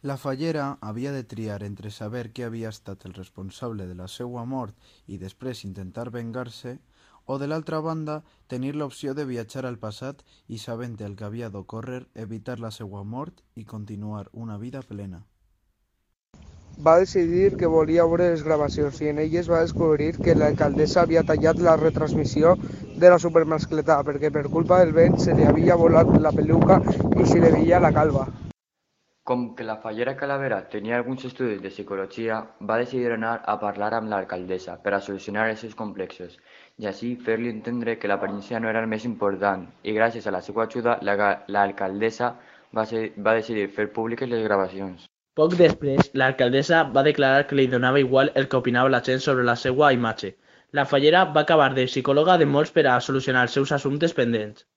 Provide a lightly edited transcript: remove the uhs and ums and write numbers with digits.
La fallera havia de triar entre saber qui havia estat el responsable de la seva mort i després intentar vengar-se, o de l'altra banda tenir l'opció de viatjar al passat i sabent el que havia d'ocórrer evitar la seva mort i continuar una vida plena. Va decidir que volia veure les gravacions i en elles va descobrir que l'alcaldessa havia tallat la retransmissió de la supermascletà perquè per culpa del vent se li havia volat la peluca i se li veia la calva. Com que la fallera Calavera tenia alguns estudis de psicologia, va decidir anar a parlar amb l'alcaldessa per a solucionar els seus complexos i així fer-li entendre que l'aparença no era el més important i gràcies a la seva ajuda l'alcaldessa va decidir fer públiques les gravacions. Poc després, l'alcaldessa va declarar que li donava igual el que opinava la gent sobre la seva imatge. La fallera va acabar de psicòloga de molts per a solucionar els seus assumptes pendents.